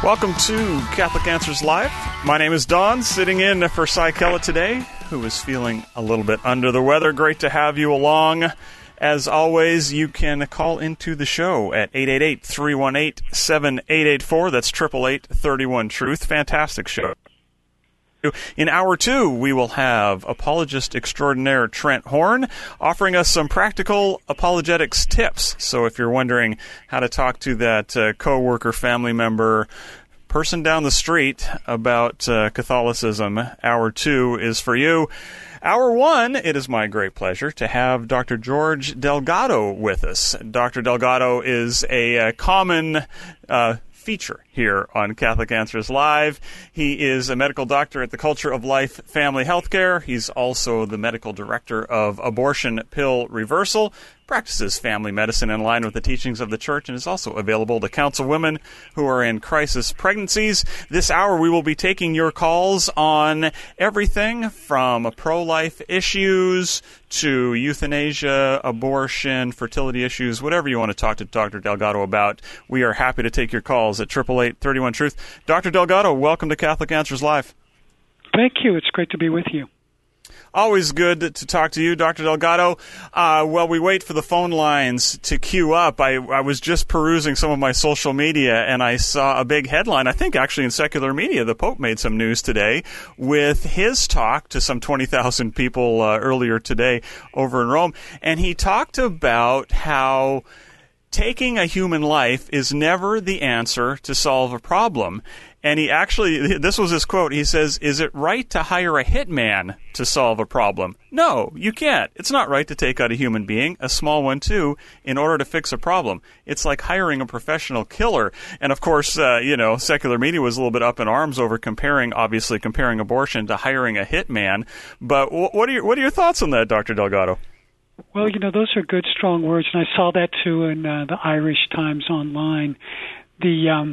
Welcome to Catholic Answers Live. My name is Don, sitting in for Cy Kellett today, who is feeling a little bit under the weather. Great to have you along. As always, you can call into the show at 888-318-7884. That's 888-31-TRUTH. Fantastic show. In Hour 2, we will have apologist extraordinaire Trent Horn offering us some practical apologetics tips. So if you're wondering how to talk to that coworker, family member, person down the street about Catholicism, Hour 2 is for you. Hour 1, it is my great pleasure to have Dr. George Delgado with us. Dr. Delgado is a common feature here on Catholic Answers Live. He is a medical doctor at the Culture of Life Family Healthcare. He's also the medical director of Abortion Pill Reversal, practices family medicine in line with the teachings of the Church, and is also available to counsel women who are in crisis pregnancies. This hour, we will be taking your calls on everything from pro-life issues to euthanasia, abortion, fertility issues, whatever you want to talk to Dr. Delgado about. We are happy to take your calls at 888-31-TRUTH. Dr. Delgado, welcome to Catholic Answers Live. Thank you. It's great to be with you. Always good to talk to you, Dr. Delgado. While we wait for the phone lines to queue up, I was just perusing some of my social media, and I saw a big headline, I think actually in secular media. The Pope made some news today with his talk to some 20,000 people earlier today over in Rome, and he talked about how taking a human life is never the answer to solve a problem. And he actually, this was his quote, he says, "Is it right to hire a hitman to solve a problem? No, you can't. It's not right to take out a human being, a small one too, in order to fix a problem. It's like hiring a professional killer." And of course, secular media was a little bit up in arms over comparing abortion to hiring a hitman. But what are your thoughts on that, Dr. Delgado? Well, those are good, strong words, and I saw that too in the Irish Times Online. The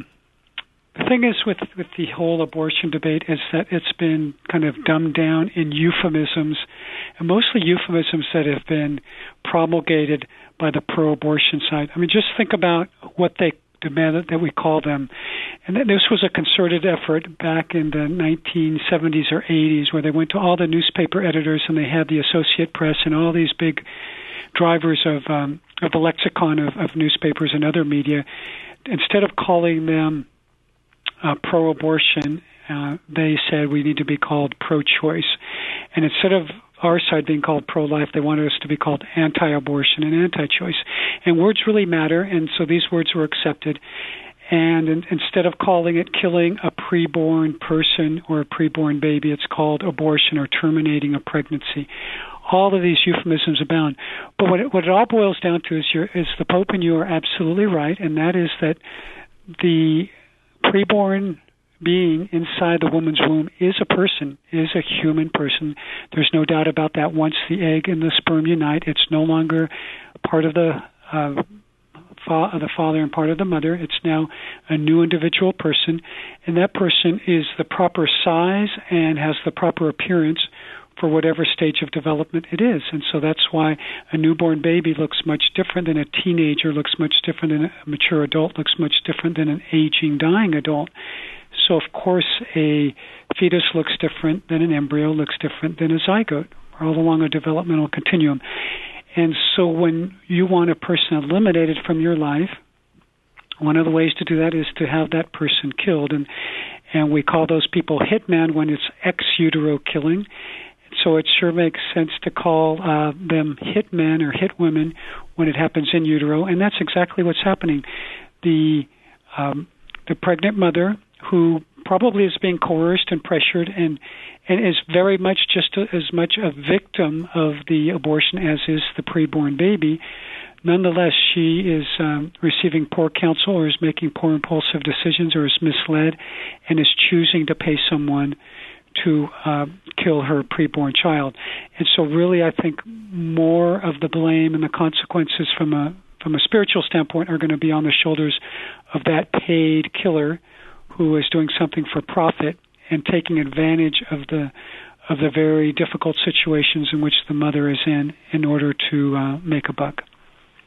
thing is with the whole abortion debate is that it's been kind of dumbed down in euphemisms, and mostly euphemisms that have been promulgated by the pro-abortion side. I mean, just think about what they demanded that we call them. And this was a concerted effort back in the 1970s or 80s where they went to all the newspaper editors and they had the Associated Press and all these big drivers of the lexicon of newspapers and other media. Instead of calling them pro-abortion, they said we need to be called pro-choice. And instead of our side being called pro-life, they wanted us to be called anti-abortion and anti-choice. And words really matter, and so these words were accepted. And instead of calling it killing a preborn person or a preborn baby, it's called abortion or terminating a pregnancy. All of these euphemisms abound. But what it all boils down to is the Pope and you are absolutely right, and that is that the preborn being inside the woman's womb is a person, is a human person. There's no doubt about that. Once the egg and the sperm unite, it's no longer part of the father and part of the mother. It's now a new individual person, and that person is the proper size and has the proper appearance for whatever stage of development it is. And so that's why a newborn baby looks much different than a teenager, looks much different than a mature adult, looks much different than an aging, dying adult. So, of course, a fetus looks different than an embryo, looks different than a zygote, all along a developmental continuum. And so when you want a person eliminated from your life, one of the ways to do that is to have that person killed. And we call those people hitman when it's ex utero killing. So it sure makes sense to call them hitmen or hitwomen when it happens in utero. And that's exactly what's happening. The pregnant mother who probably is being coerced and pressured and is very much just as much a victim of the abortion as is the preborn baby. Nonetheless, she is receiving poor counsel or is making poor impulsive decisions or is misled and is choosing to pay someone to kill her preborn child. And so really I think more of the blame and the consequences from a spiritual standpoint are going to be on the shoulders of that paid killer who is doing something for profit and taking advantage of the very difficult situations in which the mother is in order to make a buck.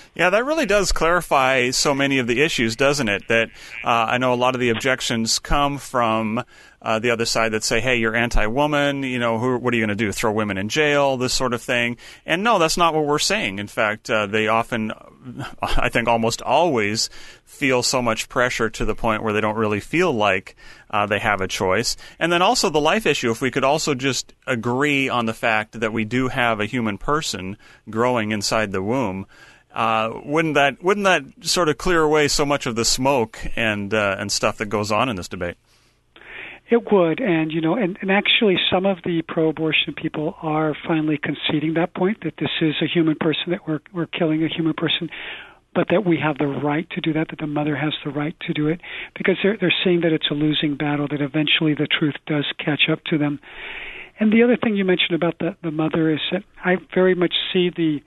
Yeah, that really does clarify so many of the issues, doesn't it? That I know a lot of the objections come from the other side that say, hey, you're anti-woman, what are you going to do, throw women in jail, this sort of thing. And no, that's not what we're saying. In fact, they often, I think almost always, feel so much pressure to the point where they don't really feel like they have a choice. And then also the life issue, if we could also just agree on the fact that we do have a human person growing inside the womb, wouldn't that sort of clear away so much of the smoke and stuff that goes on in this debate? It would, and and actually, some of the pro-abortion people are finally conceding that point, that this is a human person, that we're killing a human person, but that we have the right to do that the mother has the right to do it, because they're seeing that it's a losing battle, that eventually the truth does catch up to them. And the other thing you mentioned about the mother is that I very much see the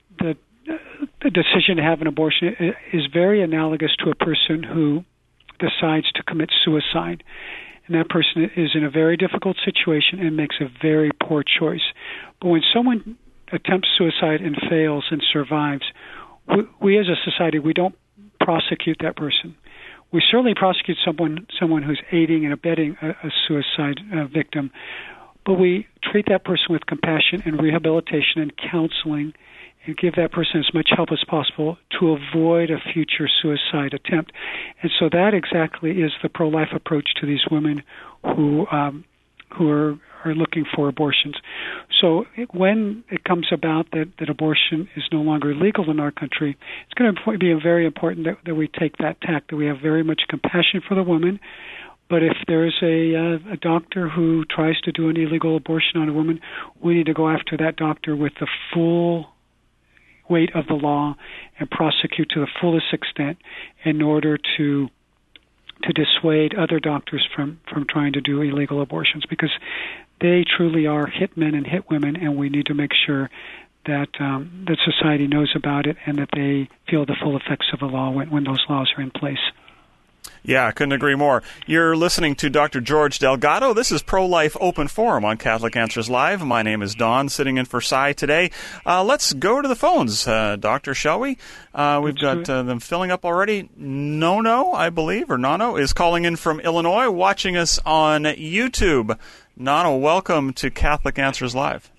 decision to have an abortion is very analogous to a person who decides to commit suicide. And that person is in a very difficult situation and makes a very poor choice. But when someone attempts suicide and fails and survives, we as a society, we don't prosecute that person. We certainly prosecute someone who's aiding and abetting a suicide victim, but we treat that person with compassion and rehabilitation and counseling, and give that person as much help as possible to avoid a future suicide attempt. And so that exactly is the pro-life approach to these women who are looking for abortions. So when it comes about that abortion is no longer legal in our country, it's going to be very important that we take that tack, that we have very much compassion for the woman. But if there's a doctor who tries to do an illegal abortion on a woman, we need to go after that doctor with the full weight of the law and prosecute to the fullest extent in order to dissuade other doctors from trying to do illegal abortions, because they truly are hitmen and hitwomen, and we need to make sure that that society knows about it and that they feel the full effects of the law when those laws are in place. Yeah, I couldn't agree more. You're listening to Dr. George Delgado. This is Pro-Life Open Forum on Catholic Answers Live. My name is Don, sitting in for Cy today. Let's go to the phones, Doctor, shall we? We've got them filling up already. Nono, I believe, or Nano, is calling in from Illinois, watching us on YouTube. Nano, welcome to Catholic Answers Live.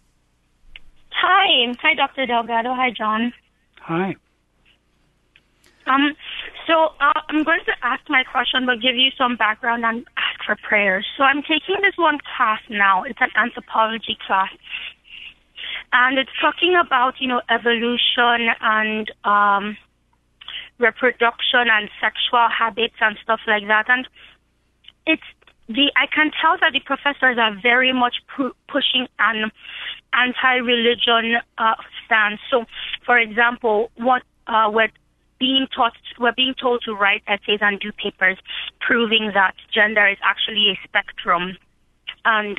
Hi. Hi, Dr. Delgado. Hi, John. Hi. So I'm going to ask my question, but give you some background and ask for prayers. So I'm taking this one class now. It's an anthropology class. And it's talking about, evolution and reproduction and sexual habits and stuff like that. And I can tell that the professors are very much pushing an anti-religion stance. So, for example, we're being told to write essays and do papers proving that gender is actually a spectrum, and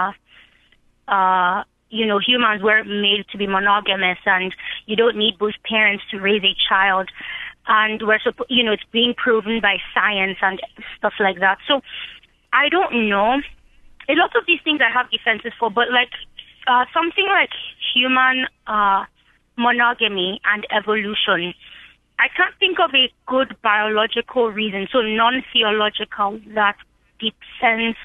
humans were made to be monogamous, and you don't need both parents to raise a child, and it's being proven by science and stuff like that. So I don't know. A lot of these things I have defenses for, but something like human monogamy and evolution, I can't think of a good biological reason, so non-theological, that defends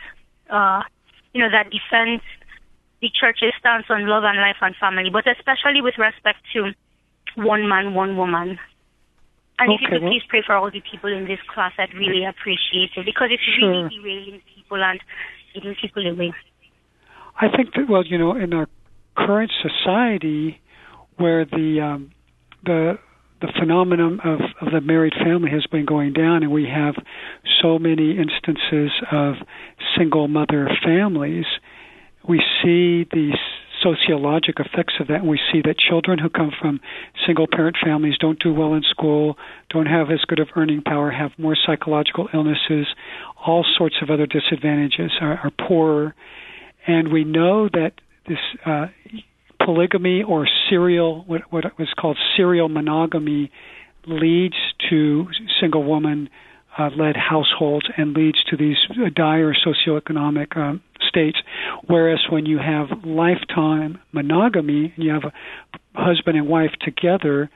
the church's stance on love and life and family, but especially with respect to one man, one woman. And if you could please pray for all the people in this class, I'd really appreciate it, because it's really derailing people and getting people away. I think that, in our current society, where the phenomenon of the married family has been going down, and we have so many instances of single mother families, we see the sociologic effects of that, and we see that children who come from single parent families don't do well in school, don't have as good of earning power, have more psychological illnesses, all sorts of other disadvantages, are poorer. And we know that this polygamy or what was called serial monogamy leads to single woman led households and leads to these dire socioeconomic states, whereas when you have lifetime monogamy and you have a husband and wife together,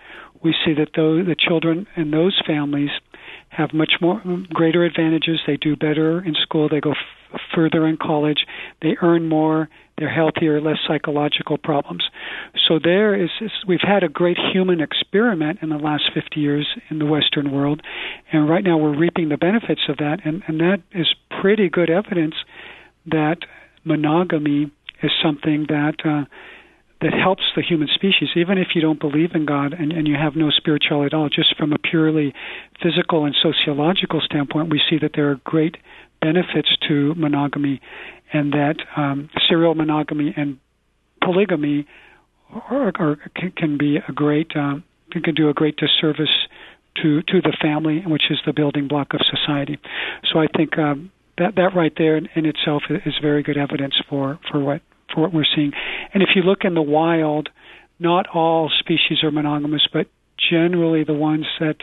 we see that the children in those families have much greater advantages. They do better in school. They go further in college. They earn more. They're healthier, less psychological problems. So we've had a great human experiment in the last 50 years in the Western world, and right now we're reaping the benefits of that, and that is pretty good evidence that monogamy is something that helps the human species, even if you don't believe in God and you have no spirituality at all. Just from a purely physical and sociological standpoint, we see that there are great benefits to monogamy, and that serial monogamy and polygamy can be a great can do a great disservice to the family, which is the building block of society. So I think that right there in itself is very good evidence for what we're seeing. And if you look in the wild, not all species are monogamous, but generally the ones that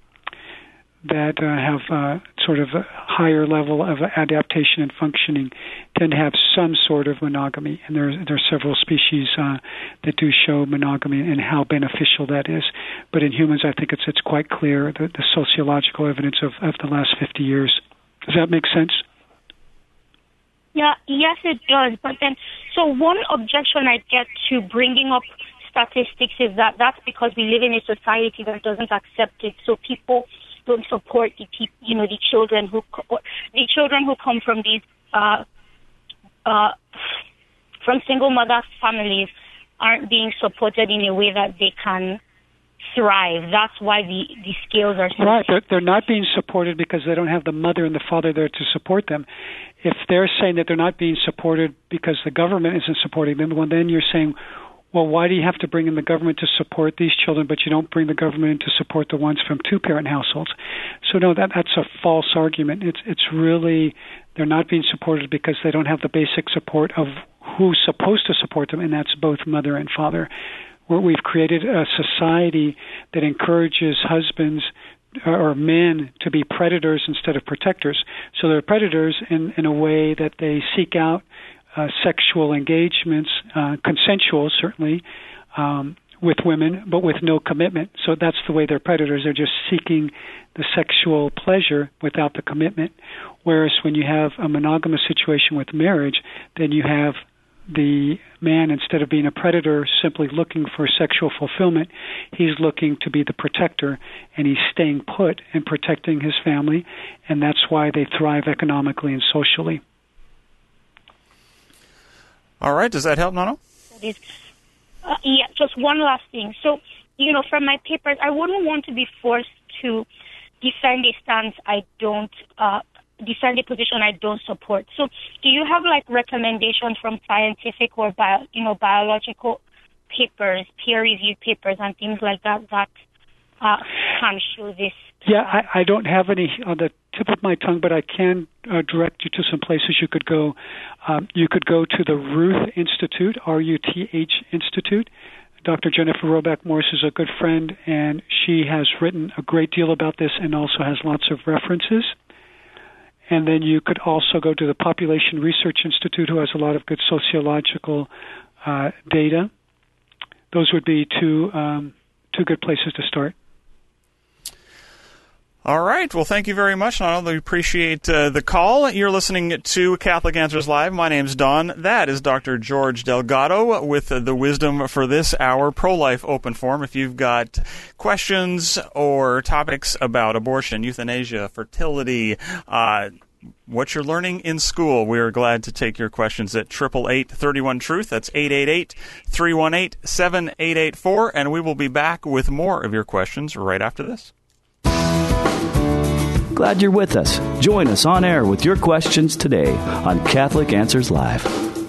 have sort of a higher level of adaptation and functioning tend to have some sort of monogamy. And there are several species that do show monogamy and how beneficial that is. But in humans, I think it's quite clear, the sociological evidence of the last 50 years. Does that make sense? Yeah, yes, it does. But then, so one objection I get to bringing up statistics is that that's because we live in a society that doesn't accept it. So people don't support the children who come from these from single mother families aren't being supported in a way that they can thrive. That's why the scales are so right. They're not being supported because they don't have the mother and the father there to support them. If they're saying that they're not being supported because the government isn't supporting them, well, then you're saying, well, why do you have to bring in the government to support these children, but you don't bring the government in to support the ones from two-parent households? So no, that's a false argument. It's really they're not being supported because they don't have the basic support of who's supposed to support them, and that's both mother and father. We've created a society that encourages husbands or men to be predators instead of protectors. So they're predators in a way that they seek out sexual engagements, consensual certainly, with women, but with no commitment. So that's the way they're predators. They're just seeking the sexual pleasure without the commitment. Whereas when you have a monogamous situation with marriage, then you have the man, instead of being a predator simply looking for sexual fulfillment, he's looking to be the protector, and he's staying put and protecting his family, and that's why they thrive economically and socially. All right. Does that help, Nono? Yeah, just one last thing. So, from my papers, I wouldn't want to be forced to defend a stance I don't defend a position I don't support. So do you have recommendations from scientific or biological papers, peer-reviewed papers and things like that can show this? Yeah, I don't have any on the tip of my tongue, but I can direct you to some places you could go. You could go to the Ruth Institute, RUTH Institute. Dr. Jennifer Roback Morse is a good friend, and she has written a great deal about this and also has lots of references. And then you could also go to the Population Research Institute, who has a lot of good sociological data. Those would be two good places to start. All right. Well, thank you very much, Nono. We appreciate the call. You're listening to Catholic Answers Live. My name's Don. That is Dr. George Delgado with the wisdom for this hour, Pro-Life Open Forum. If you've got questions or topics about abortion, euthanasia, fertility, what you're learning in school, we are glad to take your questions at 888-31-TRUTH. That's 888-318-7884. And we will be back with more of your questions right after this. Glad you're with us. Join us on air with your questions today on Catholic Answers Live.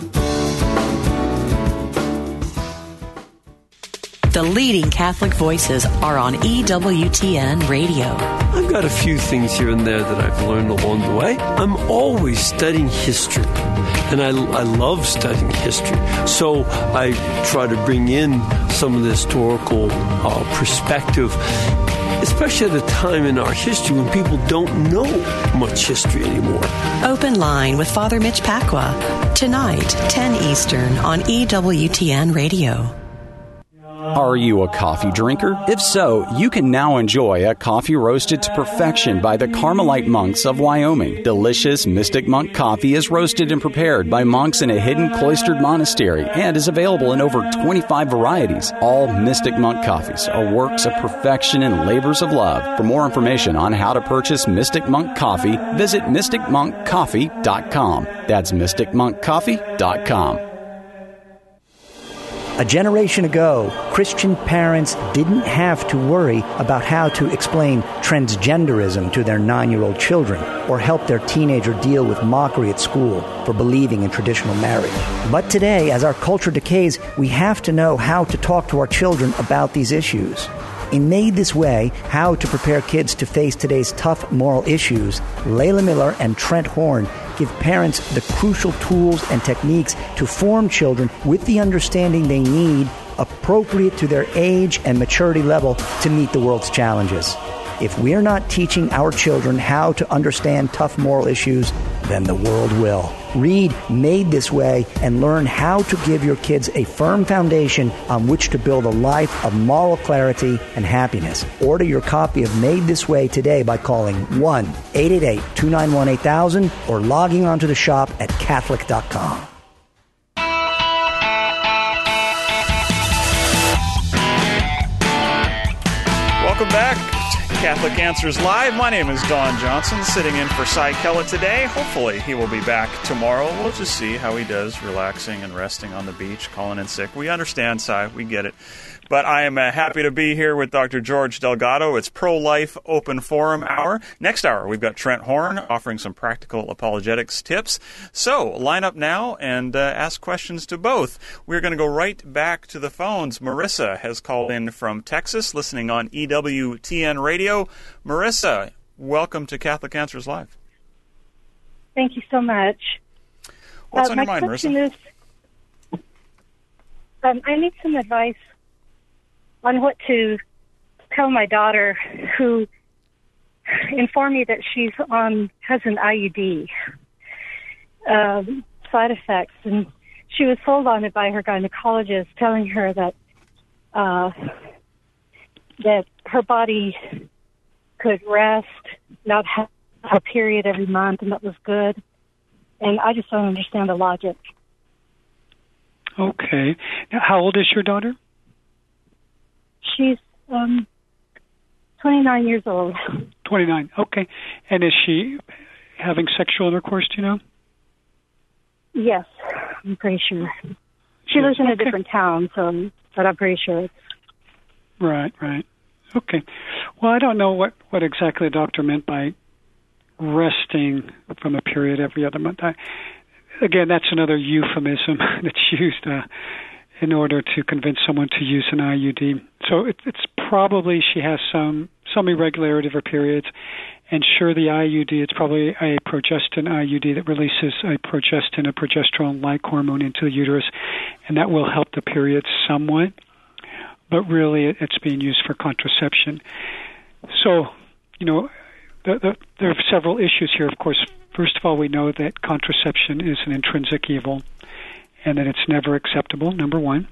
The leading Catholic voices are on EWTN Radio. I've got a few things here and there that I've learned along the way. I'm always studying history, and I love studying history. So I try to bring in some of the historical perspective, especially at a time in our history when people don't know much history anymore. Open Line with Father Mitch Pacwa. Tonight, 10 Eastern on EWTN Radio. Are you a coffee drinker? If so, you can now enjoy a coffee roasted to perfection by the Carmelite monks of Wyoming. Delicious Mystic Monk coffee is roasted and prepared by monks in a hidden cloistered monastery and is available in over 25 varieties. All Mystic Monk coffees are works of perfection and labors of love. For more information on how to purchase Mystic Monk coffee, visit mysticmonkcoffee.com. That's mysticmonkcoffee.com. A generation ago, Christian parents didn't have to worry about how to explain transgenderism to their 9-year-old children or help their teenager deal with mockery at school for believing in traditional marriage. But today, as our culture decays, we have to know how to talk to our children about these issues. In Made This Way, How to Prepare Kids to Face Today's Tough Moral Issues, Layla Miller and Trent Horn give parents the crucial tools and techniques to form children with the understanding they need appropriate to their age and maturity level to meet the world's challenges. If we're not teaching our children how to understand tough moral issues, then the world will. Read Made This Way and learn how to give your kids a firm foundation on which to build a life of moral clarity and happiness. Order your copy of Made This Way today by calling 1-888-291-8000 or logging onto the shop at Catholic.com. Welcome back to Catholic Answers Live. My name is Don Johnson, sitting in for Cy Kellett today. Hopefully he will be back tomorrow. We'll just see how he does, relaxing and resting on the beach, calling in sick. We understand, Cy. We get it. But I am happy to be here with Dr. George Delgado. It's Pro-Life Open Forum Hour. Next hour, we've got Trent Horn offering some practical apologetics tips. So line up now and ask questions to both. We're going to go right back to the phones. Marissa has called in from Texas, listening on EWTN Radio. Marissa, welcome to Catholic Answers Live. Thank you so much. What's on your mind, Marissa? My question is, I need some advice on what to tell my daughter, who informed me that she has an IUD side effects, and she was sold on it by her gynecologist, telling her that that her body could rest, not have a period every month, and that was good. And I just don't understand the logic. Okay. Now, how old is your daughter? She's 29 years old. 29, okay. And is she having sexual intercourse, do you know? Yes, I'm pretty sure. She lives in a different town, but I'm pretty sure. Right. Okay. Well, I don't know what exactly the doctor meant by resting from a period every other month. Again, that's another euphemism that's used in order to convince someone to use an IUD. So it's probably she has some irregularity of her periods, and sure, the IUD, it's probably a progestin IUD that releases a progesterone-like hormone into the uterus, and that will help the periods somewhat, but really it's being used for contraception. So, there are several issues here, of course. First of all, we know that contraception is an intrinsic evil, and that it's never acceptable, number one.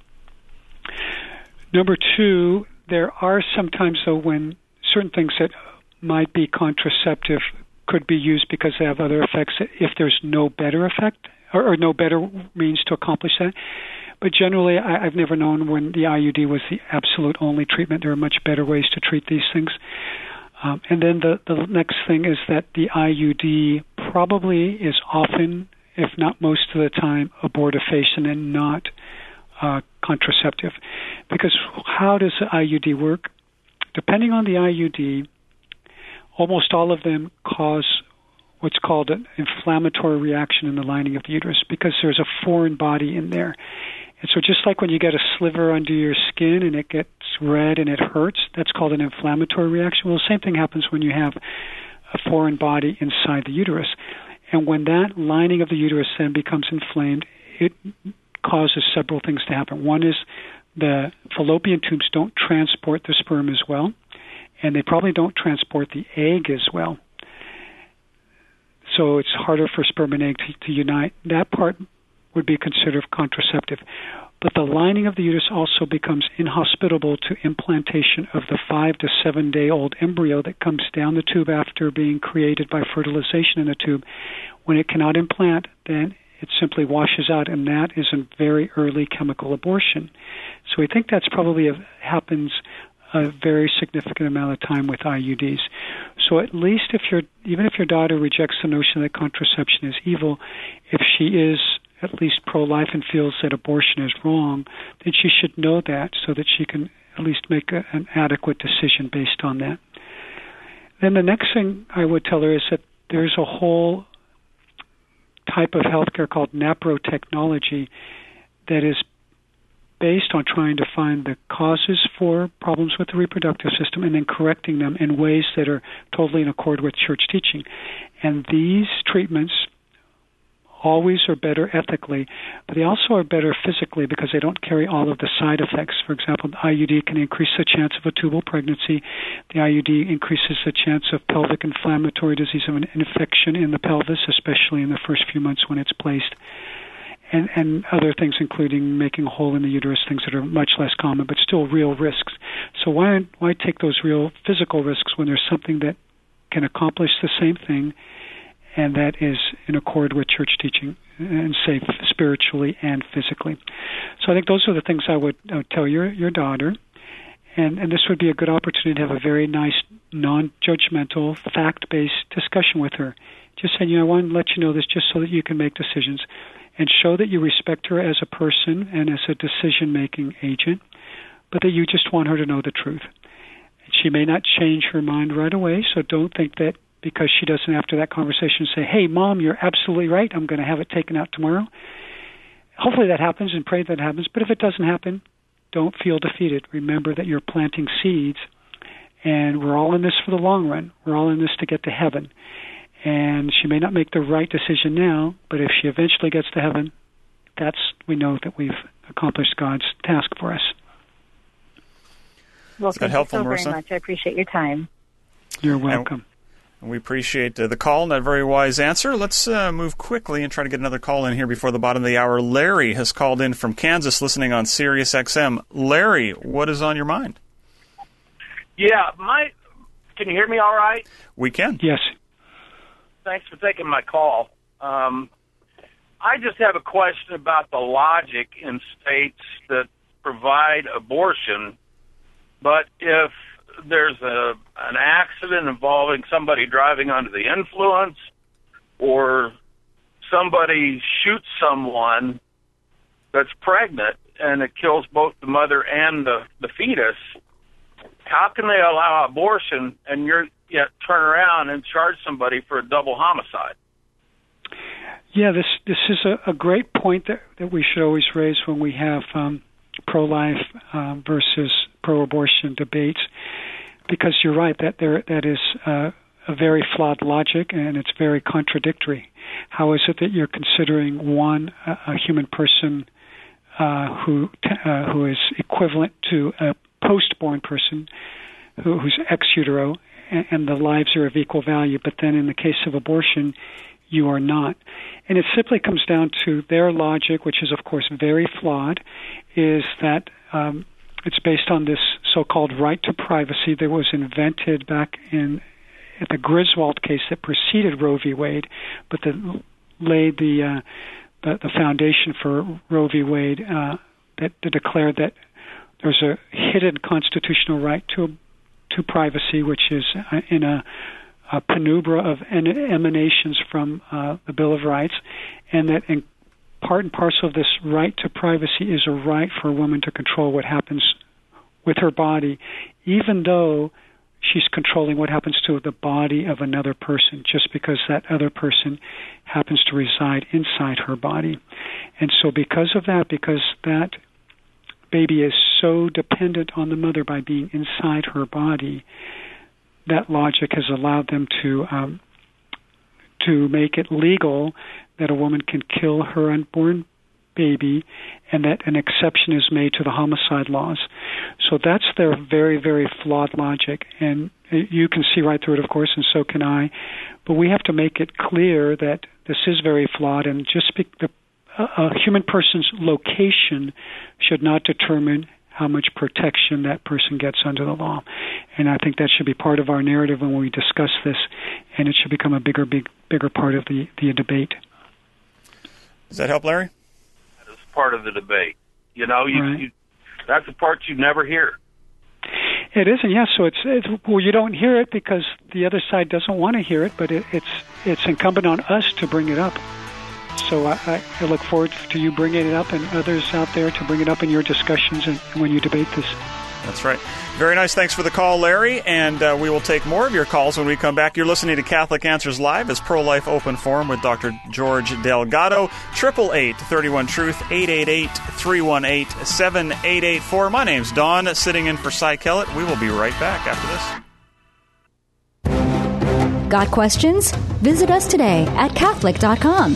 Number two, there are sometimes, though, when certain things that might be contraceptive could be used because they have other effects if there's no better effect or no better means to accomplish that. But generally, I've never known when the IUD was the absolute only treatment. There are much better ways to treat these things. And then the next thing is that the IUD probably is often, if not most of the time, abortifacient and not contraceptive. Because how does the IUD work? Depending on the IUD, almost all of them cause what's called an inflammatory reaction in the lining of the uterus because there's a foreign body in there. And so just like when you get a sliver under your skin and it gets red and it hurts, that's called an inflammatory reaction. Well, the same thing happens when you have a foreign body inside the uterus. And when that lining of the uterus then becomes inflamed, it causes several things to happen. One is the fallopian tubes don't transport the sperm as well, and they probably don't transport the egg as well. So it's harder for sperm and egg to unite. That part would be considered contraceptive. But the lining of the uterus also becomes inhospitable to implantation of the 5 to 7 day old embryo that comes down the tube after being created by fertilization in the tube. When it cannot implant, then it simply washes out, and that is a very early chemical abortion. So we think that's probably happens a very significant amount of time with IUDs. So at least even if your daughter rejects the notion that contraception is evil, if she is at least pro-life and feels that abortion is wrong, then she should know that so that she can at least make an adequate decision based on that. Then the next thing I would tell her is that there's a whole type of healthcare called naprotechnology that is based on trying to find the causes for problems with the reproductive system and then correcting them in ways that are totally in accord with church teaching. And these treatments always are better ethically, but they also are better physically because they don't carry all of the side effects. For example, the IUD can increase the chance of a tubal pregnancy. The IUD increases the chance of pelvic inflammatory disease, of an infection in the pelvis, especially in the first few months when it's placed. And other things, including making a hole in the uterus, things that are much less common, but still real risks. So why take those real physical risks when there's something that can accomplish the same thing and that is in accord with church teaching and safe spiritually and physically? So I think those are the things I would tell your daughter. And this would be a good opportunity to have a very nice, non-judgmental, fact-based discussion with her. Just saying, I want to let you know this just so that you can make decisions, and show that you respect her as a person and as a decision-making agent, but that you just want her to know the truth. She may not change her mind right away, so don't think that because she doesn't, after that conversation, say, hey, Mom, you're absolutely right, I'm going to have it taken out tomorrow. Hopefully that happens, and pray that happens, but if it doesn't happen, don't feel defeated. Remember that you're planting seeds, and we're all in this for the long run. We're all in this to get to heaven. And she may not make the right decision now, but if she eventually gets to heaven, we know that we've accomplished God's task for us. Well, thank you so very much. I appreciate your time. You're welcome. And we appreciate the call and that very wise answer. Let's move quickly and try to get another call in here before the bottom of the hour. Larry has called in from Kansas, listening on Sirius XM. Larry, what is on your mind? Yeah, can you hear me all right? We can. Yes. Thanks for taking my call. I just have a question about the logic in states that provide abortion, but if there's an accident involving somebody driving under the influence or somebody shoots someone that's pregnant and it kills both the mother and the fetus, how can they allow abortion and yet turn around and charge somebody for a double homicide? Yeah, this is a great point that we should always raise when we have pro-life versus pro-abortion debates, because you're right, that is a very flawed logic, and it's very contradictory. How is it that you're considering a human person who is equivalent to a post-born person who's ex utero, and the lives are of equal value, but then in the case of abortion, you are not? And it simply comes down to their logic, which is, of course, very flawed, is that it's based on this so-called right to privacy that was invented back at the Griswold case that preceded Roe v. Wade, but that laid the foundation for Roe v. Wade that declared that there's a hidden constitutional right to privacy, which is in a penumbra of emanations from the Bill of Rights, and that in part and parcel of this right to privacy is a right for a woman to control what happens with her body, even though she's controlling what happens to the body of another person, just because that other person happens to reside inside her body. And so because of that, because that baby is so dependent on the mother by being inside her body, that logic has allowed them to make it legal that a woman can kill her unborn baby, and that an exception is made to the homicide laws. So that's their very, very flawed logic, and you can see right through it, of course, and so can I. But we have to make it clear that this is very flawed, and just a human person's location should not determine how much protection that person gets under the law. And I think that should be part of our narrative when we discuss this, and it should become a bigger part of the debate. Does that help, Larry? That is part of the debate. You know, that's the part you never hear. It isn't, yes. So well, you don't hear it because the other side doesn't want to hear it, but it's incumbent on us to bring it up. So I look forward to you bringing it up and others out there to bring it up in your discussions and when you debate this. That's right. Very nice. Thanks for the call, Larry. And we will take more of your calls when we come back. You're listening to Catholic Answers Live as Pro-Life Open Forum with Dr. George Delgado. 888-31-TRUTH, 888-318-7884. My name's Don, sitting in for Cy Kellett. We will be right back after this. Got questions? Visit us today at Catholic.com.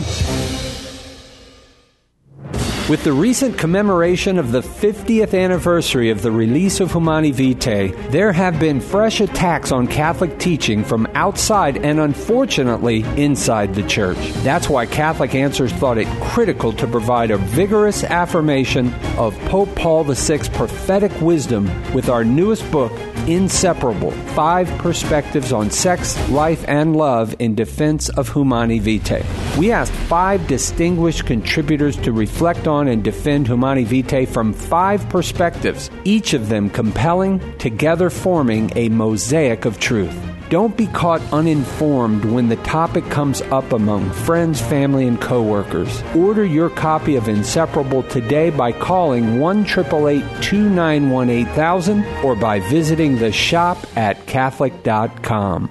With the recent commemoration of the 50th anniversary of the release of Humani Vitae, there have been fresh attacks on Catholic teaching from outside and, unfortunately, inside the Church. That's why Catholic Answers thought it critical to provide a vigorous affirmation of Pope Paul VI's prophetic wisdom with our newest book, Inseparable: 5 Perspectives on Sex, Life, and Love in Defense of Humani Vitae. We asked 5 distinguished contributors to reflect on and defend Humani Vitae from 5 perspectives, each of them compelling, together forming a mosaic of truth. Don't be caught uninformed when the topic comes up among friends, family, and coworkers. Order your copy of Inseparable today by calling 1-888-291-8000 or by visiting the shop at Catholic.com.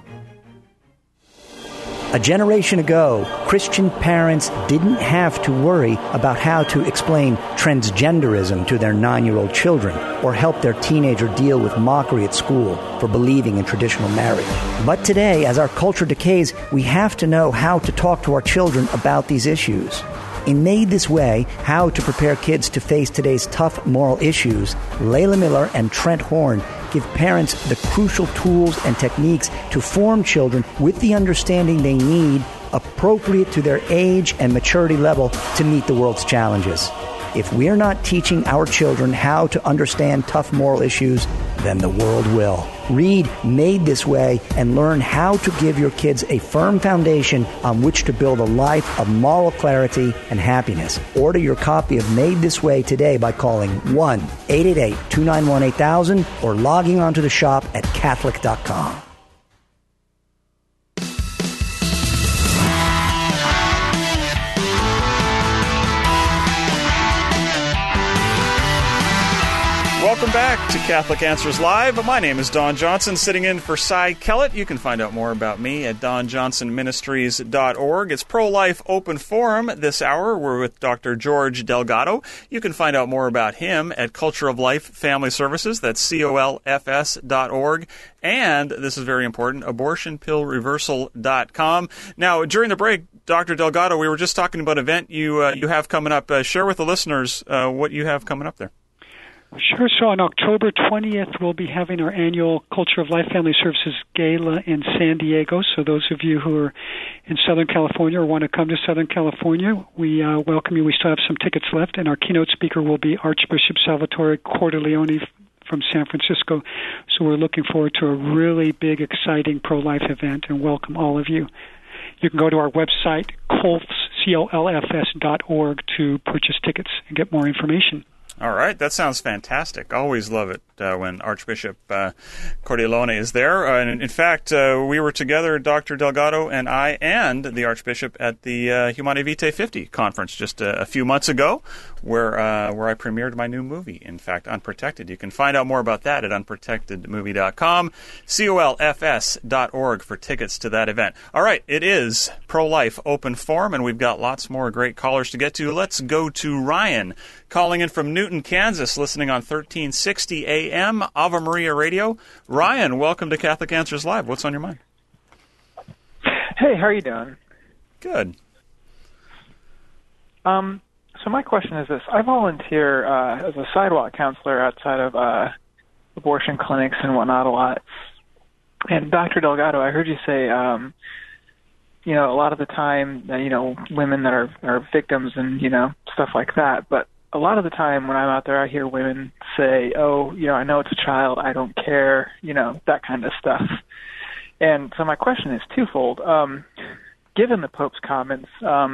A generation ago, Christian parents didn't have to worry about how to explain transgenderism to their 9-year-old children or help their teenager deal with mockery at school for believing in traditional marriage. But today, as our culture decays, we have to know how to talk to our children about these issues. In Made This Way, How to Prepare Kids to Face Today's Tough Moral Issues, Layla Miller and Trent Horn give parents the crucial tools and techniques to form children with the understanding they need, appropriate to their age and maturity level to meet the world's challenges. If we're not teaching our children how to understand tough moral issues, then the world will. Read Made This Way and learn how to give your kids a firm foundation on which to build a life of moral clarity and happiness. Order your copy of Made This Way today by calling 1-888-291-8000 or logging onto the shop at Catholic.com. Welcome back to Catholic Answers Live. My name is Don Johnson, sitting in for Cy Kellett. You can find out more about me at donjohnsonministries.org. It's Pro-Life Open Forum this hour. We're with Dr. George Delgado. You can find out more about him at Culture of Life Family Services. That's colfs.org. And, this is very important, abortionpillreversal.com. Now, during the break, Dr. Delgado, we were just talking about an event you have coming up. Share with the listeners what you have coming up there. Sure. So on October 20th, we'll be having our annual Culture of Life Family Services Gala in San Diego. So those of you who are in Southern California or want to come to Southern California, we welcome you. We still have some tickets left, and our keynote speaker will be Archbishop Salvatore Cordileone from San Francisco. So we're looking forward to a really big, exciting pro-life event, and welcome all of you. You can go to our website, colfs.org, to purchase tickets and get more information. All right, that sounds fantastic. Always love it when Archbishop Cordileone is there. And in fact, we were together, Dr. Delgado and I, and the Archbishop at the Humani Vitae 50 conference just a few months ago, where I premiered my new movie, in fact, Unprotected. You can find out more about that at unprotectedmovie.com, colfs.org for tickets to that event. All right, it is Pro-Life Open Forum, and we've got lots more great callers to get to. Let's go to Ryan, calling in from Newton, Kansas, listening on 1360 AM Ave Maria Radio. Ryan, welcome to Catholic Answers Live. What's on your mind? Hey, how are you doing? Good. So my question is this. I volunteer as a sidewalk counselor outside of abortion clinics and whatnot a lot. And Dr. Delgado, I heard you say a lot of the time, women that are victims and, stuff like that. But a lot of the time when I'm out there, I hear women say, oh, I know it's a child, I don't care, that kind of stuff. And so my question is twofold. Given the Pope's comments,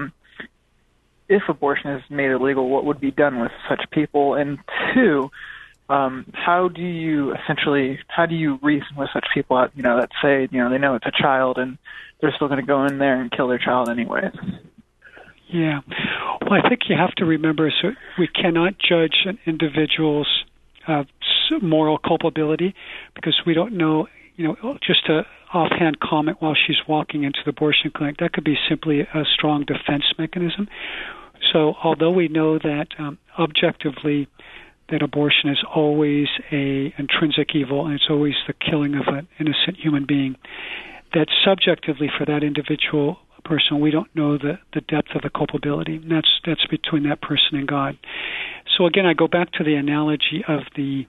if abortion is made illegal, what would be done with such people? And two, how do you reason with such people out, that say, they know it's a child and they're still going to go in there and kill their child anyways? Yeah. Well, I think you have to remember so we cannot judge an individual's moral culpability because we don't know, just a offhand comment while she's walking into the abortion clinic, that could be simply a strong defense mechanism. So although we know that objectively that abortion is always a intrinsic evil and it's always the killing of an innocent human being, that subjectively for that individual person, we don't know the depth of the culpability. And that's between that person and God. So again, I go back to the analogy of the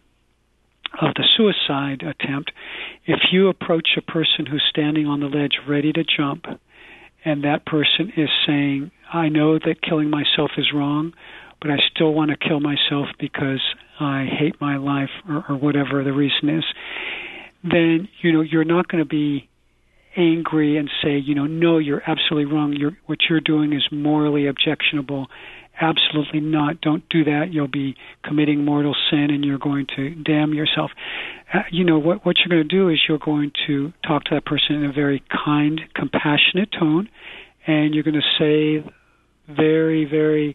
suicide attempt. If you approach a person who's standing on the ledge ready to jump, and that person is saying, I know that killing myself is wrong, but I still want to kill myself because I hate my life or whatever the reason is, then, you're not going to be angry and say, no, you're absolutely wrong. What you're doing is morally objectionable. Absolutely not. Don't do that. You'll be committing mortal sin and you're going to damn yourself. What you're going to do is you're going to talk to that person in a very kind, compassionate tone, and you're going to say very, very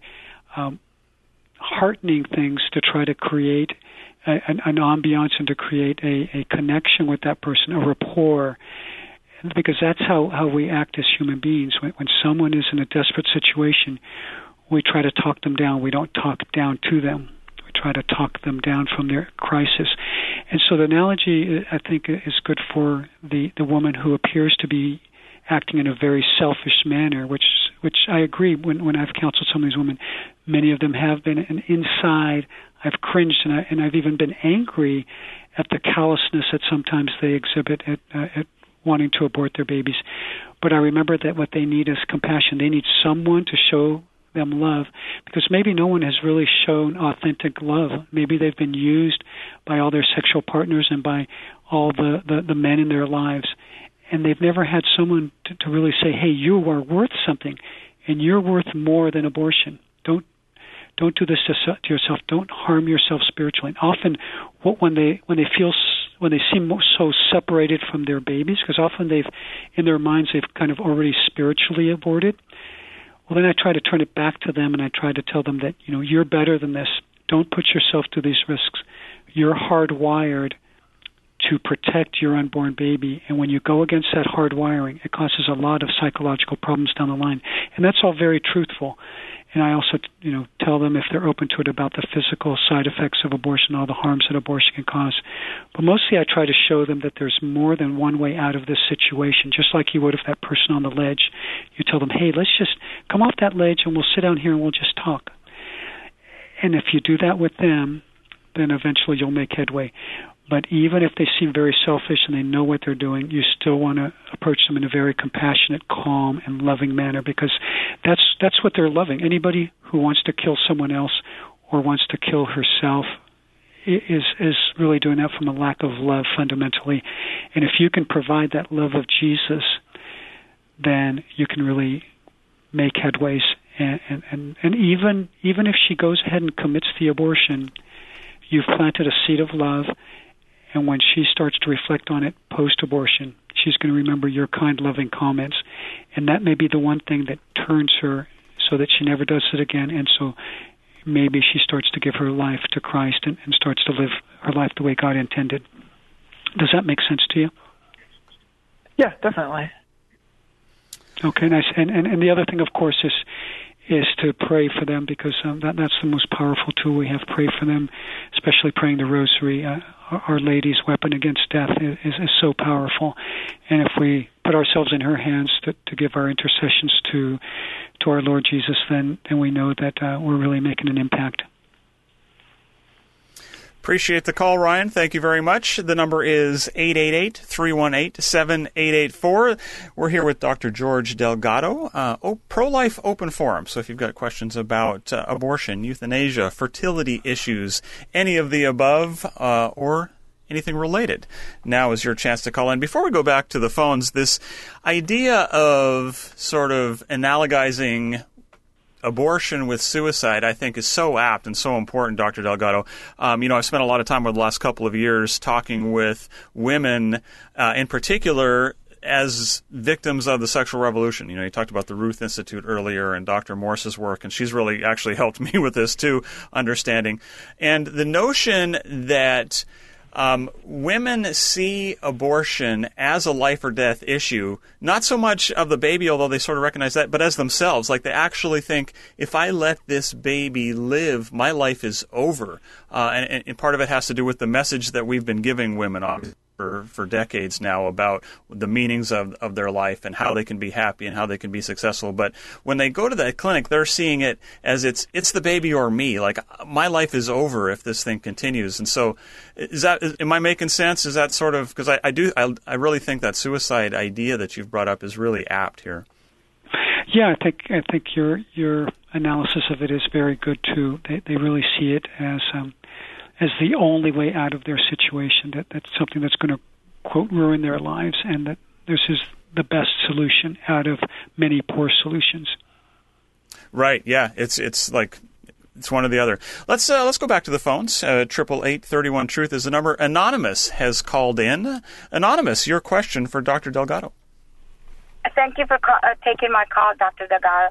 heartening things to try to create an ambiance and to create a connection with that person, a rapport, because that's how we act as human beings. When someone is in a desperate situation, we try to talk them down. We don't talk down to them. We try to talk them down from their crisis. And so the analogy, I think, is good for the woman who appears to be acting in a very selfish manner, which I agree when I've counseled some of these women, many of them have been, and inside I've cringed and I've even been angry at the callousness that sometimes they exhibit at wanting to abort their babies. But I remember that what they need is compassion. They need someone to show them love, because maybe no one has really shown authentic love. Maybe they've been used by all their sexual partners and by all the men in their lives, and they've never had someone to really say, hey, you are worth something, and you're worth more than abortion. Don't do this to yourself. Don't harm yourself spiritually. And often, when they seem so separated from their babies, because often in their minds they've kind of already spiritually aborted. Well, then I try to turn it back to them, and I try to tell them that you're better than this. Don't put yourself through these risks. You're hardwired to protect your unborn baby, and when you go against that hardwiring, it causes a lot of psychological problems down the line. And that's all very truthful. And I also, tell them, if they're open to it, about the physical side effects of abortion, all the harms that abortion can cause. But mostly I try to show them that there's more than one way out of this situation, just like you would if that person on the ledge, you tell them, hey, let's just come off that ledge and we'll sit down here and we'll just talk. And if you do that with them, then eventually you'll make headway. But even if they seem very selfish and they know what they're doing, you still want to approach them in a very compassionate, calm, and loving manner, because that's what they're loving. Anybody who wants to kill someone else or wants to kill herself is really doing that from a lack of love fundamentally. And if you can provide that love of Jesus, then you can really make headways. And even if she goes ahead and commits the abortion, you've planted a seed of love. And when she starts to reflect on it post-abortion, she's going to remember your kind, loving comments. And that may be the one thing that turns her so that she never does it again. And so maybe she starts to give her life to Christ and starts to live her life the way God intended. Does that make sense to you? Yeah, definitely. Okay, nice. And the other thing, of course, is to pray for them, because that's the most powerful tool we have. Pray for them, especially praying the rosary. Our Lady's weapon against death is so powerful. And if we put ourselves in her hands to give our intercessions to our Lord Jesus, then we know that we're really making an impact. Appreciate the call, Ryan. Thank you very much. The number is 888-318-7884. We're here with Dr. George Delgado, Pro-Life Open Forum. So if you've got questions about abortion, euthanasia, fertility issues, any of the above, or anything related, now is your chance to call in. Before we go back to the phones, this idea of sort of analogizing abortion with suicide, I think, is so apt and so important, Dr. Delgado. I've spent a lot of time over the last couple of years talking with women, in particular, as victims of the sexual revolution. You talked about the Ruth Institute earlier and Dr. Morse's work, and she's really actually helped me with this too, understanding. And the notion that women see abortion as a life or death issue, not so much of the baby, although they sort of recognize that, but as themselves. Like they actually think, if I let this baby live, my life is over. And part of it has to do with the message that we've been giving women for decades now about the meanings of their life and how they can be happy and how they can be successful. But when they go to that clinic, they're seeing it as it's the baby or me. Like my life is over if this thing continues. And so, am I making sense? Is that sort of, because I really think that suicide idea that you've brought up is really apt here. Yeah, I think your analysis of it is very good too. They really see it as the only way out of their situation, that's something that's going to, quote, ruin their lives, and that this is the best solution out of many poor solutions. Right, yeah, it's like it's one or the other. Let's go back to the phones. 888-31-TRUTH is the number. Anonymous has called in. Anonymous, your question for Dr. Delgado. Thank you for taking my call, Dr. Delgado.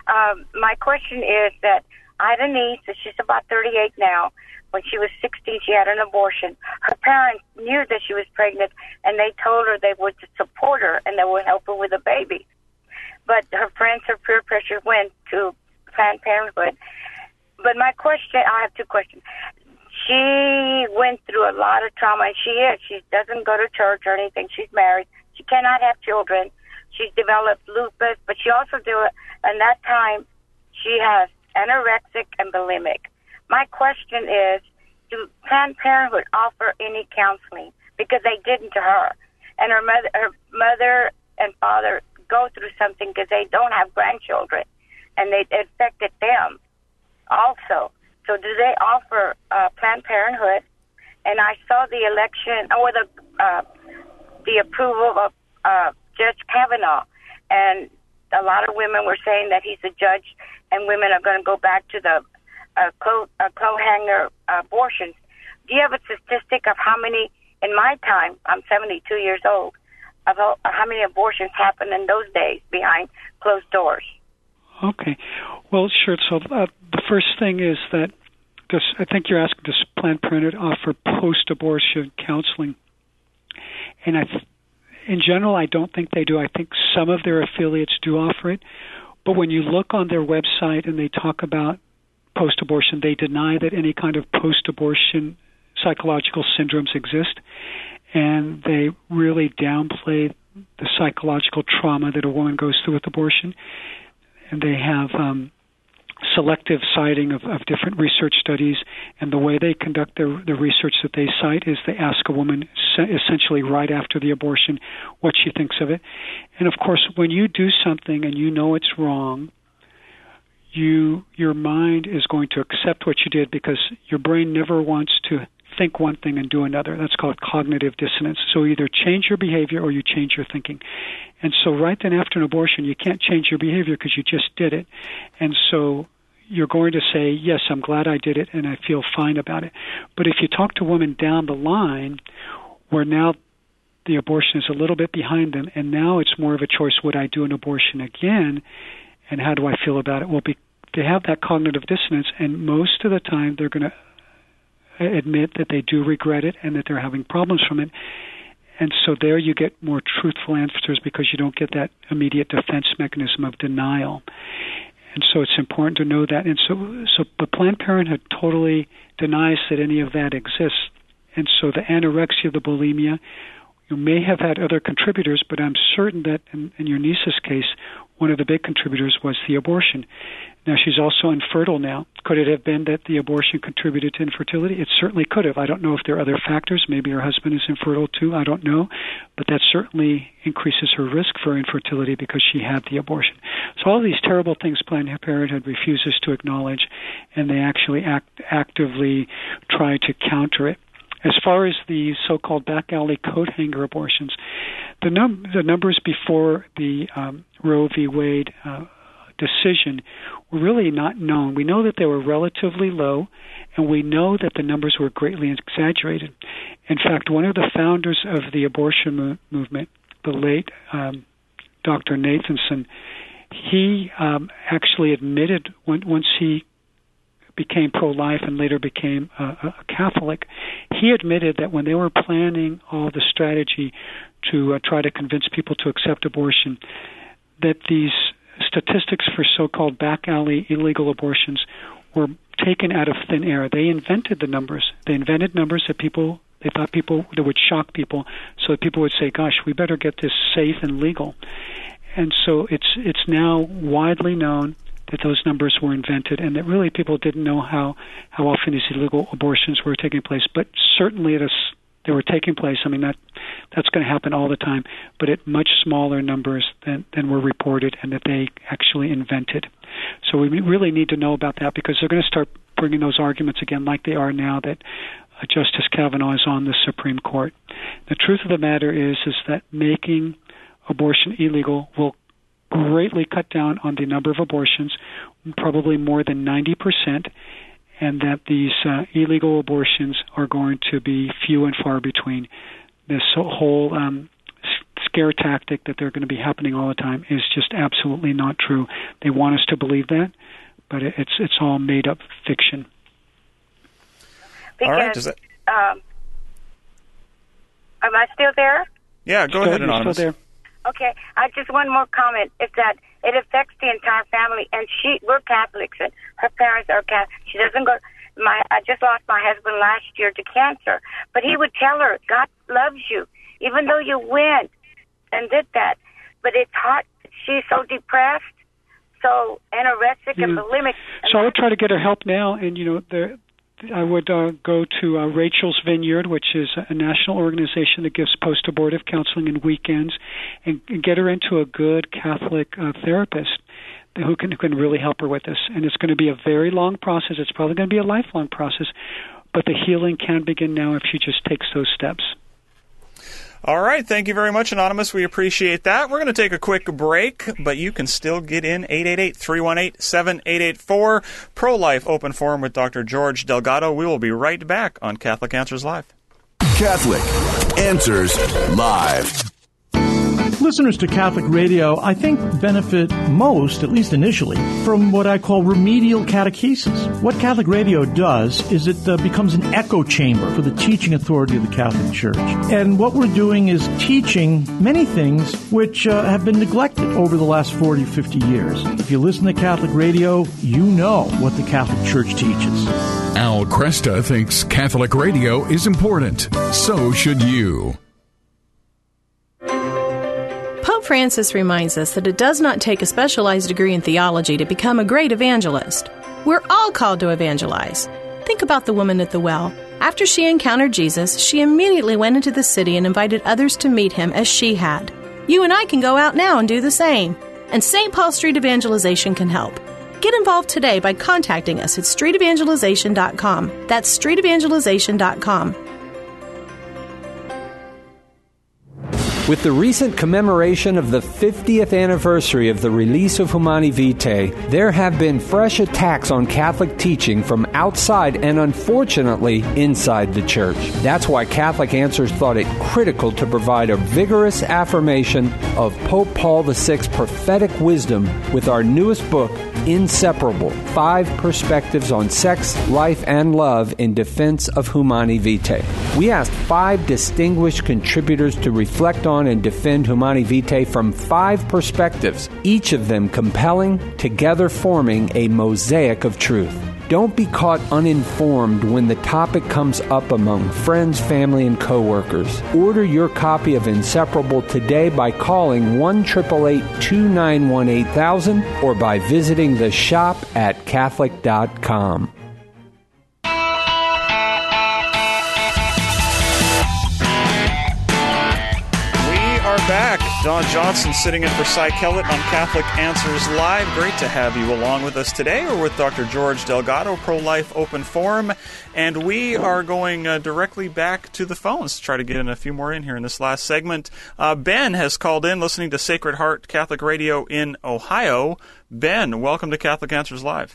My question is that I had a niece, and she's about 38 now. When she was 16, she had an abortion. Her parents knew that she was pregnant, and they told her they would support her and they would help her with a baby. But her friends, her peer pressure, went to Planned Parenthood. But my question, I have two questions. She went through a lot of trauma, and she doesn't go to church or anything. She's married. She cannot have children. She's developed lupus, but she also in that time, she has anorexic and bulimic. My question is, do Planned Parenthood offer any counseling? Because they didn't to her. And her mother and father go through something because they don't have grandchildren, and it affected them also. So do they offer Planned Parenthood? And I saw the election, or the approval of Judge Kavanaugh, and a lot of women were saying that he's a judge, and women are going to go back to the coat hanger abortions. Do you have a statistic of how many, in my time, I'm 72 years old, of how many abortions happened in those days behind closed doors? Okay. Well, sure. So the first thing is that I think you're asking, does Planned Parenthood offer post-abortion counseling? And in general, I don't think they do. I think some of their affiliates do offer it. But when you look on their website and they talk about post-abortion, they deny that any kind of post-abortion psychological syndromes exist, and they really downplay the psychological trauma that a woman goes through with abortion. And they have selective citing of different research studies, and the way they conduct the research that they cite is they ask a woman essentially right after the abortion what she thinks of it. And of course, when you do something and you know it's wrong, your mind is going to accept what you did, because your brain never wants to think one thing and do another. That's called cognitive dissonance. So either change your behavior or you change your thinking. And so right then after an abortion, you can't change your behavior because you just did it. And so you're going to say, yes, I'm glad I did it and I feel fine about it. But if you talk to women down the line where now the abortion is a little bit behind them, and now it's more of a choice, would I do an abortion again, and how do I feel about it? Well, they have that cognitive dissonance, and most of the time they're going to admit that they do regret it and that they're having problems from it. And so there you get more truthful answers, because you don't get that immediate defense mechanism of denial. And so it's important to know that. And so the Planned Parenthood totally denies that any of that exists. And so the anorexia, the bulimia, you may have had other contributors, but I'm certain that in your niece's case, one of the big contributors was the abortion. Now, she's also infertile now. Could it have been that the abortion contributed to infertility? It certainly could have. I don't know if there are other factors. Maybe her husband is infertile too. I don't know. But that certainly increases her risk for infertility because she had the abortion. So all of these terrible things Planned Parenthood refuses to acknowledge, and they actually actively try to counter it. As far as the so-called back alley coat hanger abortions, the numbers before the Roe v. Wade decision were really not known. We know that they were relatively low, and we know that the numbers were greatly exaggerated. In fact, one of the founders of the abortion movement, the late Dr. Nathanson, he actually admitted once he became pro-life and later became a Catholic, he admitted that when they were planning all the strategy to try to convince people to accept abortion, that these statistics for so-called back alley illegal abortions were taken out of thin air. They invented the numbers. They invented numbers that they thought that would shock people, so that people would say, gosh, we better get this safe and legal. And so it's now widely known that those numbers were invented, and that really people didn't know how often these illegal abortions were taking place. But certainly they were taking place. I mean, that's going to happen all the time, but at much smaller numbers than were reported and that they actually invented. So we really need to know about that, because they're going to start bringing those arguments again like they are now that Justice Kavanaugh is on the Supreme Court. The truth of the matter is that making abortion illegal will greatly cut down on the number of abortions, probably more than 90%, and that these illegal abortions are going to be few and far between. This whole scare tactic that they're going to be happening all the time is just absolutely not true. They want us to believe that, but it's all made-up fiction. Because, all right. am I still there? Yeah, go ahead, Anonymous. Still there. Okay, just one more comment is that it affects the entire family, and we're Catholics, and her parents are Catholic. She doesn't go. I just lost my husband last year to cancer, but he would tell her, God loves you, even though you went and did that. But it's hard. She's so depressed, so anorexic and bulimic. So I would try to get her help now, and I would go to Rachel's Vineyard, which is a national organization that gives post-abortive counseling and weekends, and get her into a good Catholic therapist who can really help her with this. And it's going to be a very long process. It's probably going to be a lifelong process, but the healing can begin now if she just takes those steps. All right. Thank you very much, Anonymous. We appreciate that. We're going to take a quick break, but you can still get in 888-318-7884. Pro-Life Open Forum with Dr. George Delgado. We will be right back on Catholic Answers Live. Catholic Answers Live. Listeners to Catholic Radio, I think, benefit most, at least initially, from what I call remedial catechesis. What Catholic Radio does is it becomes an echo chamber for the teaching authority of the Catholic Church. And what we're doing is teaching many things which have been neglected over the last 40, 50 years. If you listen to Catholic Radio, you know what the Catholic Church teaches. Al Cresta thinks Catholic Radio is important. So should you. Pope Francis reminds us that it does not take a specialized degree in theology to become a great evangelist. We're all called to evangelize. Think about the woman at the well. After she encountered Jesus, she immediately went into the city and invited others to meet him as she had. You and I can go out now and do the same. And St. Paul Street Evangelization can help. Get involved today by contacting us at streetevangelization.com. That's streetevangelization.com. With the recent commemoration of the 50th anniversary of the release of Humani Vitae, there have been fresh attacks on Catholic teaching from outside and, unfortunately, inside the Church. That's why Catholic Answers thought it critical to provide a vigorous affirmation of Pope Paul VI's prophetic wisdom with our newest book, Inseparable: 5 Perspectives on Sex, Life, and Love in Defense of Humani Vitae. We asked 5 distinguished contributors to reflect on and defend Humani Vitae from 5 perspectives, each of them compelling, together forming a mosaic of truth. Don't be caught uninformed when the topic comes up among friends, family, and coworkers. Order your copy of Inseparable today by calling 1-888-291-8000 or by visiting the shop at Catholic.com. Back. Don Johnson sitting in for Cy Kellett on Catholic Answers Live. Great to have you along with us today. We're with Dr. George Delgado, Pro-Life Open Forum, and we are going directly back to the phones to try to get in a few more in here in this last segment. Ben has called in listening to Sacred Heart Catholic Radio in Ohio. Ben, welcome to Catholic Answers Live.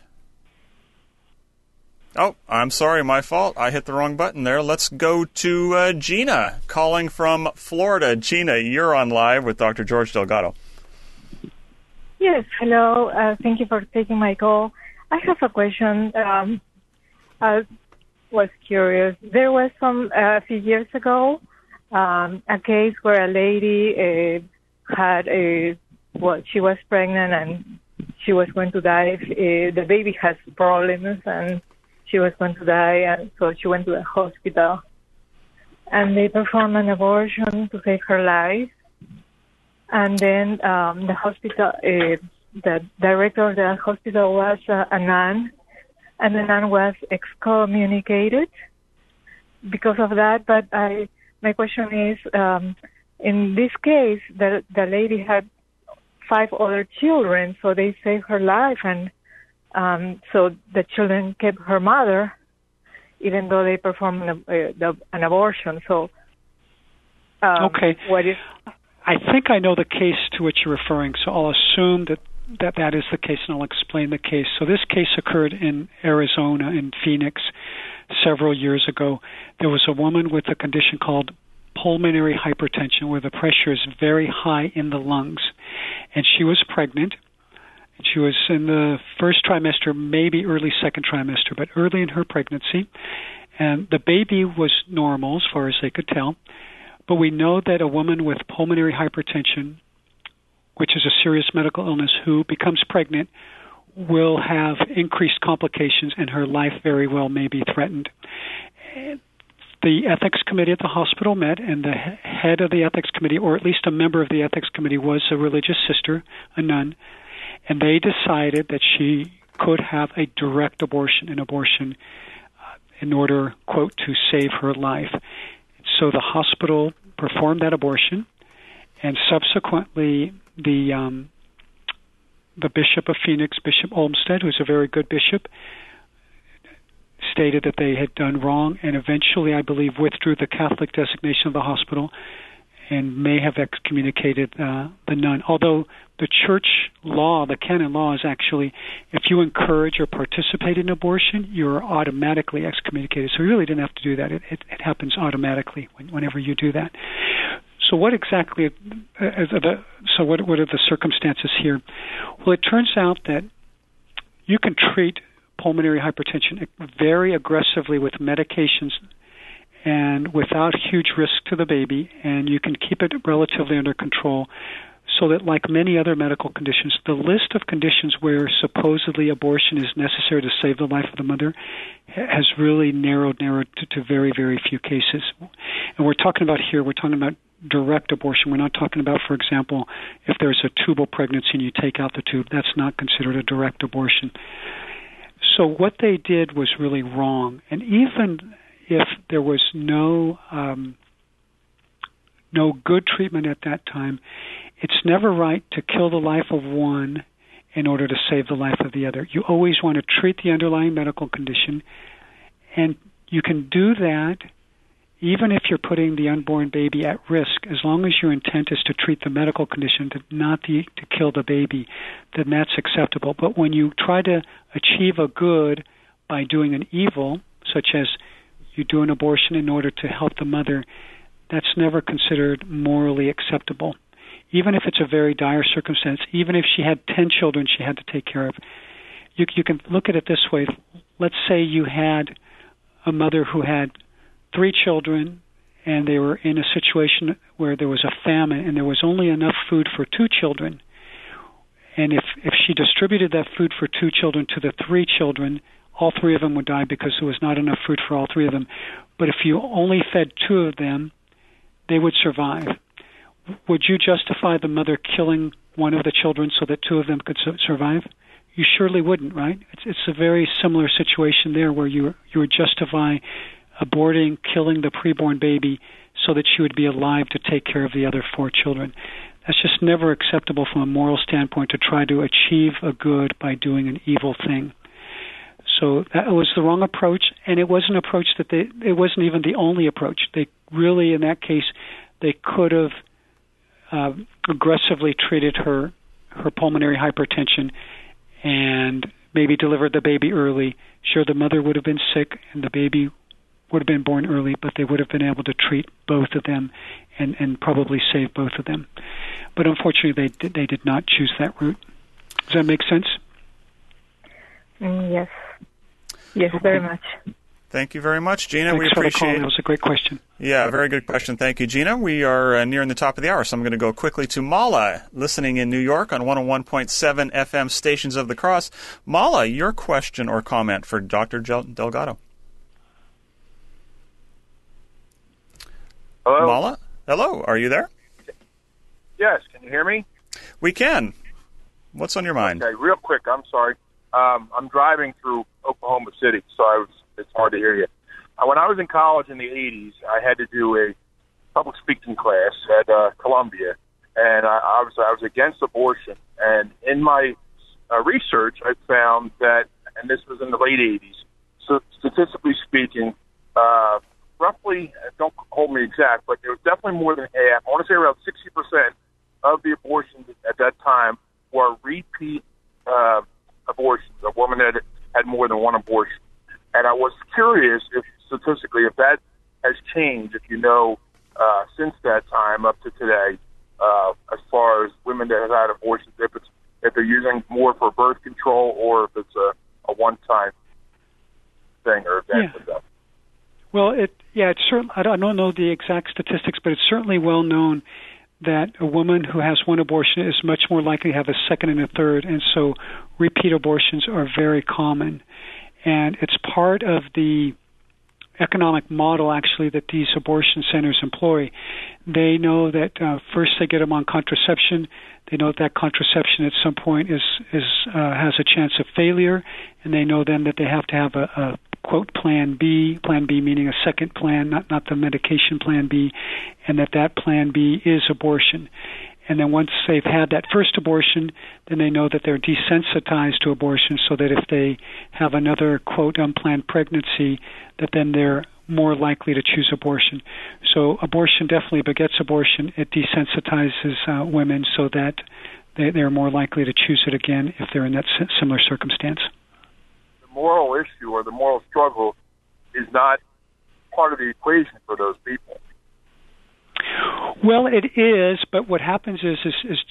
Oh, I'm sorry, my fault. I hit the wrong button there. Let's go to Gina, calling from Florida. Gina, you're on live with Dr. George Delgado. Yes, hello. Thank you for taking my call. I have a question. I was curious. There was a few years ago, a case where a lady she was pregnant and she was going to die. The baby has problems and she was going to die, and so she went to the hospital. And they performed an abortion to save her life. And then the hospital, the director of the hospital was a nun, and the nun was excommunicated because of that. But my question is, in this case, the lady had 5 other children, so they saved her life, and so the children kept her mother, even though they performed an abortion. So, okay. What is? I think I know the case to which you're referring, so I'll assume that is the case, and I'll explain the case. So this case occurred in Arizona, in Phoenix, several years ago. There was a woman with a condition called pulmonary hypertension, where the pressure is very high in the lungs, and she was pregnant. She was in the first trimester, maybe early second trimester, but early in her pregnancy. And the baby was normal as far as they could tell. But we know that a woman with pulmonary hypertension, which is a serious medical illness, who becomes pregnant will have increased complications and her life very well may be threatened. The ethics committee at the hospital met, and the head of the ethics committee, or at least a member of the ethics committee, was a religious sister, a nun. And they decided that she could have a direct abortion, in order, quote, to save her life. So the hospital performed that abortion, and subsequently the Bishop of Phoenix, Bishop Olmsted, who's a very good bishop, stated that they had done wrong, and eventually, I believe, withdrew the Catholic designation of the hospital and may have excommunicated the nun. Although the church law, the canon law, is actually, if you encourage or participate in abortion, you're automatically excommunicated. So you really didn't have to do that. It happens automatically whenever you do that. So what exactly? What are the circumstances here? Well, it turns out that you can treat pulmonary hypertension very aggressively with medications and without huge risk to the baby, and you can keep it relatively under control, so that, like many other medical conditions, the list of conditions where supposedly abortion is necessary to save the life of the mother has really narrowed to very, very few cases. And we're talking about direct abortion. We're not talking about, for example, if there's a tubal pregnancy and you take out the tube. That's not considered a direct abortion. So what they did was really wrong. And even if there was no good treatment at that time, it's never right to kill the life of one in order to save the life of the other. You always want to treat the underlying medical condition, and you can do that even if you're putting the unborn baby at risk, as long as your intent is to treat the medical condition, to kill the baby, then that's acceptable. But when you try to achieve a good by doing an evil, such as you do an abortion in order to help the mother, that's never considered morally acceptable. Even if it's a very dire circumstance, even if she had 10 children she had to take care of, you can look at it this way. Let's say you had a mother who had 3 children, and they were in a situation where there was a famine and there was only enough food for 2 children. And if she distributed that food for 2 children to the 3 children, all three of them would die because there was not enough food for all three of them. But if you only fed two of them, they would survive. Would you justify the mother killing one of the children so that two of them could survive? You surely wouldn't, right? It's a very similar situation there where you would justify aborting, killing the preborn baby so that she would be alive to take care of the other four children. That's just never acceptable from a moral standpoint to try to achieve a good by doing an evil thing. So that was the wrong approach, and it was an approach that it wasn't even the only approach. They really, in that case, they could have aggressively treated her pulmonary hypertension and maybe delivered the baby early. Sure, the mother would have been sick and the baby would have been born early, but they would have been able to treat both of them and probably save both of them. But unfortunately, they did not choose that route. Does that make sense? Yes. Yes, very much. Thank you very much, Gina. Thanks we appreciate for the call. That was a great question. Yeah, very good question. Thank you, Gina. We are nearing the top of the hour, so I'm going to go quickly to Mala, listening in New York on 101.7 FM Stations of the Cross. Mala, your question or comment for Dr. Delgado. Hello? Mala? Hello, are you there? Yes, can you hear me? We can. What's on your mind? Okay, real quick, I'm sorry. I'm driving through Oklahoma City, so it's hard to hear you. When I was in college in the 80s, I had to do a public speaking class at Columbia, and I was against abortion. And in my research, I found that, and this was in the late 80s, so statistically speaking, roughly, don't hold me exact, but it was definitely more than half. I want to say around 60% of the abortions at that time were repeat abortions, a woman that had more than one abortion. And I was curious if statistically, if that has changed, if you know, since that time up to today, as far as women that have had abortions, if they're using more for birth control or if it's a one-time thing or event with them. Well, it's certain. I don't know the exact statistics, but it's certainly well known that a woman who has one abortion is much more likely to have a second and a third, and so repeat abortions are very common. And it's part of the economic model, actually, that these abortion centers employ. They know that first they get them on contraception. They know that contraception at some point has a chance of failure, and they know then that they have to have a quote plan B meaning a second plan, not the medication plan B, and that plan B is abortion. And then once they've had that first abortion, then they know that they're desensitized to abortion, so that if they have another, quote, unplanned pregnancy, that then they're more likely to choose abortion. So abortion definitely begets abortion. It desensitizes women so that they're more likely to choose it again if they're in that similar circumstance. The moral issue or the moral struggle is not part of the equation for those people. Well, it is, but what happens is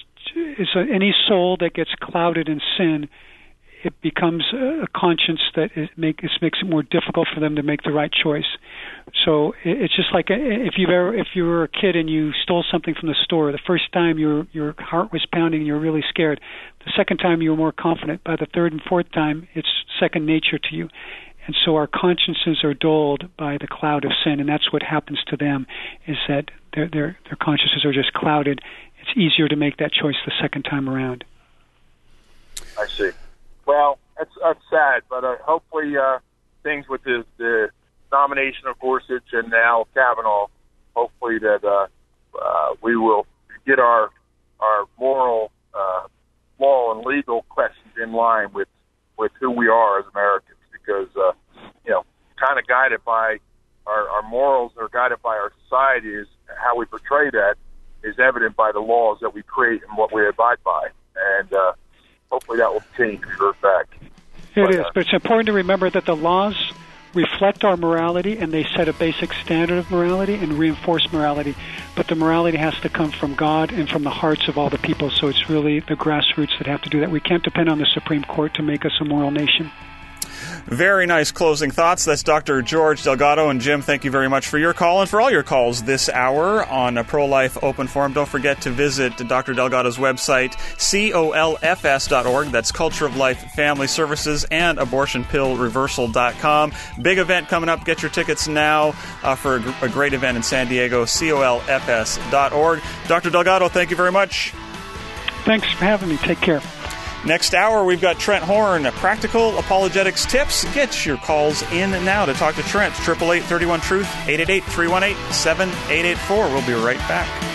any soul that gets clouded in sin, it becomes a conscience that makes it more difficult for them to make the right choice. So it's just like if you were a kid and you stole something from the store, the first time your heart was pounding and you were really scared. The second time you were more confident. By the third and fourth time, it's second nature to you. And so our consciences are dulled by the cloud of sin, and that's what happens to them, is that their consciences are just clouded. It's easier to make that choice the second time around. I see. Well, that's sad, but hopefully things with the nomination of Gorsuch and now Kavanaugh, hopefully that we will get our moral, law and legal questions in line with who we are as Americans. Because, kind of guided by our morals or guided by our society is how we portray that is evident by the laws that we create and what we abide by. And hopefully that will change for a fact. It is, but it's important to remember that the laws reflect our morality and they set a basic standard of morality and reinforce morality. But the morality has to come from God and from the hearts of all the people. So it's really the grassroots that have to do that. We can't depend on the Supreme Court to make us a moral nation. Very nice closing thoughts. That's Dr. George Delgado. And Jim, thank you very much for your call and for all your calls this hour on Pro-Life Open Forum. Don't forget to visit Dr. Delgado's website, colfs.org. That's Culture of Life Family Services, and abortionpillreversal.com. Big event coming up. Get your tickets now for a great event in San Diego, colfs.org. Dr. Delgado, thank you very much. Thanks for having me. Take care. Next hour, we've got Trent Horn, practical apologetics tips. Get your calls in now to talk to Trent. 888-31-TRUTH, 888-318-7884. We'll be right back.